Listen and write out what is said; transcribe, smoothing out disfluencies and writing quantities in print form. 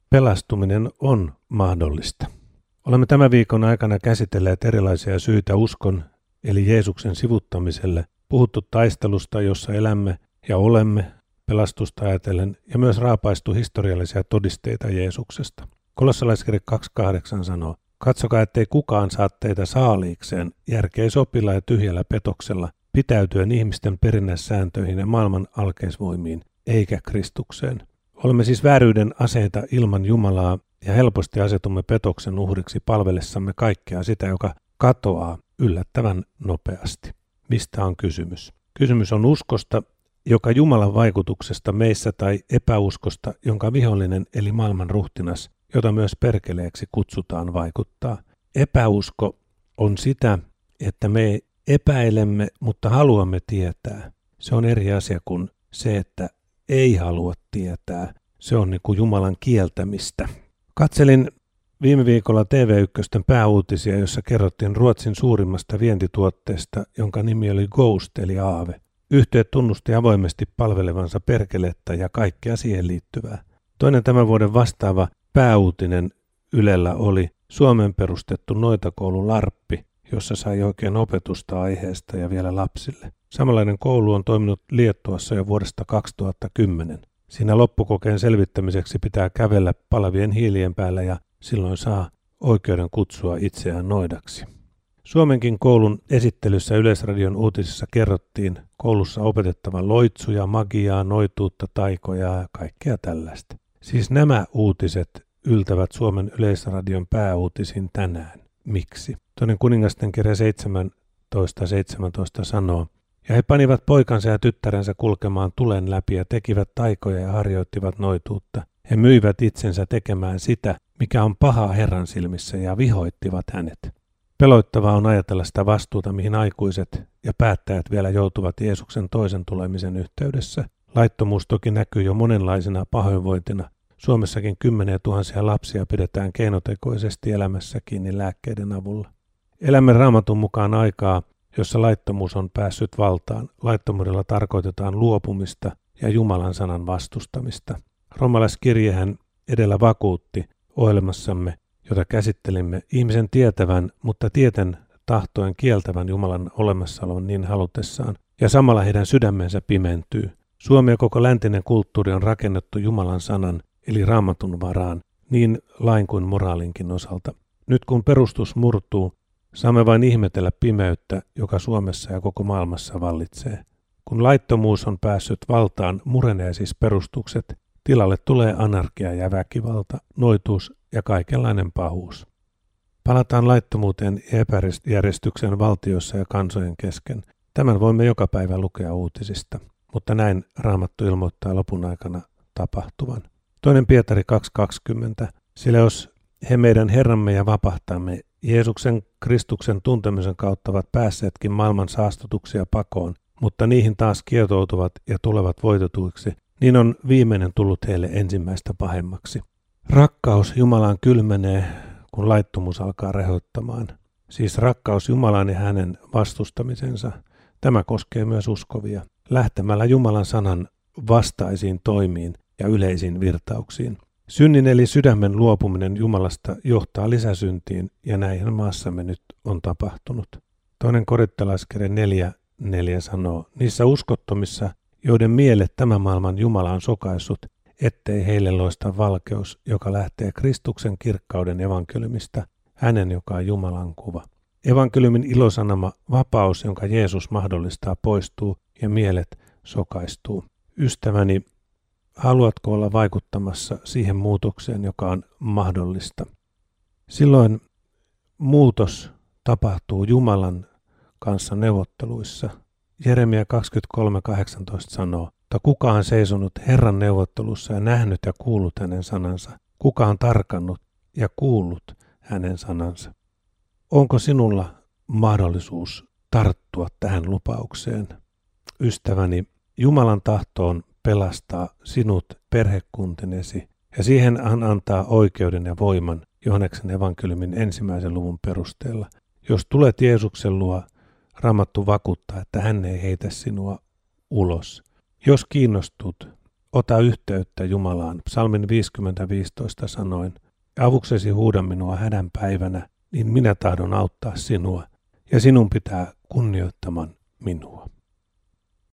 Pelastuminen on mahdollista. Olemme tämän viikon aikana käsitelleet erilaisia syitä uskon, eli Jeesuksen sivuttamiselle, puhuttu taistelusta, jossa elämme ja olemme, pelastusta ajatellen, ja myös raapaistu historiallisia todisteita Jeesuksesta. Kolossalaiskirje 2.8 sanoo, katsokaa, ettei kukaan saa teitä saaliikseen, järkeisopilla ja tyhjällä petoksella, pitäytyen ihmisten perinnäissääntöihin ja maailman alkeisvoimiin, eikä Kristukseen. Olemme siis vääryyden aseita ilman Jumalaa ja helposti asetumme petoksen uhriksi palvellessamme kaikkea sitä, joka katoaa yllättävän nopeasti. Mistä on kysymys? Kysymys on uskosta, joka Jumalan vaikutuksesta meissä tai epäuskosta, jonka vihollinen eli maailman ruhtinas, jota myös perkeleeksi kutsutaan, vaikuttaa. Epäusko on sitä, että me epäilemme, mutta haluamme tietää. Se on eri asia kuin se, että ei halua tietää. Se on niin kuin Jumalan kieltämistä. Katselin viime viikolla TV1 pääuutisia, jossa kerrottiin Ruotsin suurimmasta vientituotteesta, jonka nimi oli Ghost eli aave. Yhtiöt tunnusti avoimesti palvelevansa perkelettä ja kaikkea siihen liittyvää. Toinen tämän vuoden vastaava pääuutinen Ylellä oli Suomeen perustettu noitakoulu Larppi, jossa sai oikein opetusta aiheesta ja vielä lapsille. Samanlainen koulu on toiminut Liettuassa jo vuodesta 2010. Siinä loppukokeen selvittämiseksi pitää kävellä palavien hiilien päällä ja silloin saa oikeuden kutsua itseään noidaksi. Suomenkin koulun esittelyssä Yleisradion uutisissa kerrottiin koulussa opetettavan loitsuja, magiaa, noituutta, taikoja ja kaikkea tällaista. Siis nämä uutiset yltävät Suomen Yleisradion pääuutisiin tänään. Miksi? Toinen kuningasten kirja 17:17 sanoo, ja he panivat poikansa ja tyttärensä kulkemaan tulen läpi ja tekivät taikoja ja harjoittivat noituutta. He myivät itsensä tekemään sitä, mikä on pahaa Herran silmissä, ja vihoittivat hänet. Peloittavaa on ajatella sitä vastuuta, mihin aikuiset ja päättäjät vielä joutuvat Jeesuksen toisen tulemisen yhteydessä. Laittomuus toki näkyy jo monenlaisena pahoinvointina. Suomessakin 10 000 lapsia pidetään keinotekoisesti elämässä kiinni lääkkeiden avulla. Elämme Raamatun mukaan aikaa, jossa laittomuus on päässyt valtaan. Laittomuudella tarkoitetaan luopumista ja Jumalan sanan vastustamista. Roomalaiskirjehän edellä vakuutti ohjelmassamme, jota käsittelimme, ihmisen tietävän, mutta tieten tahtoen kieltävän Jumalan olemassaolon niin halutessaan, ja samalla heidän sydämensä pimentyy. Suomi ja koko läntinen kulttuuri on rakennettu Jumalan sanan, eli Raamatun varaan, niin lain kuin moraalinkin osalta. Nyt kun perustus murtuu, saamme vain ihmetellä pimeyttä, joka Suomessa ja koko maailmassa vallitsee. Kun laittomuus on päässyt valtaan, murenee siis perustukset, tilalle tulee anarkia ja väkivalta, noituus ja kaikenlainen pahuus. Palataan laittomuuteen ja epäjärjestyksen valtioissa ja kansojen kesken. Tämän voimme joka päivä lukea uutisista, mutta näin Raamattu ilmoittaa lopun aikana tapahtuvan. 2. Pietari 2.20. Sillä jos he meidän Herramme ja vapahtamme Jeesuksen Kristuksen tuntemisen kautta ovat päässeetkin maailman saastutuksia pakoon, mutta niihin taas kietoutuvat ja tulevat voitetuiksi, niin on viimeinen tullut heille ensimmäistä pahemmaksi. Rakkaus Jumalaan kylmenee, kun laittomuus alkaa rehoittamaan. Siis rakkaus Jumalaan ja hänen vastustamisensa. Tämä koskee myös uskovia. Lähtemällä Jumalan sanan vastaisiin toimiin ja yleisiin virtauksiin. Synnin eli sydämen luopuminen Jumalasta johtaa lisäsyntiin ja näinhän maassamme nyt on tapahtunut. 2. Korintolaiskirje 4.4 sanoo, niissä uskottomissa, joiden mielet tämän maailman Jumala on sokaissut, ettei heille loista valkeus, joka lähtee Kristuksen kirkkauden evankeliumista, hänen joka on Jumalan kuva. Evankeliumin ilosanoma vapaus, jonka Jeesus mahdollistaa, poistuu ja mielet sokaistuu. Ystäväni, haluatko olla vaikuttamassa siihen muutokseen, joka on mahdollista? Silloin muutos tapahtuu Jumalan kanssa neuvotteluissa. Jeremia 23.18 sanoo, mutta kuka on seisonut Herran neuvottelussa ja nähnyt ja kuullut hänen sanansa? Kuka on tarkannut ja kuullut hänen sanansa? Onko sinulla mahdollisuus tarttua tähän lupaukseen? Ystäväni, Jumalan tahto on pelastaa sinut perhekuntinesi ja siihen hän antaa oikeuden ja voiman Johanneksen evankeliumin 1. luvun perusteella. Jos tulet Jeesuksen luo, Raamattu vakuuttaa, että hän ei heitä sinua ulos. Jos kiinnostut ota yhteyttä Jumalaan, psalmin 50:15 sanoin. Avuksesi huuda minua hädän päivänä, niin minä tahdon auttaa sinua, ja sinun pitää kunnioittaman minua.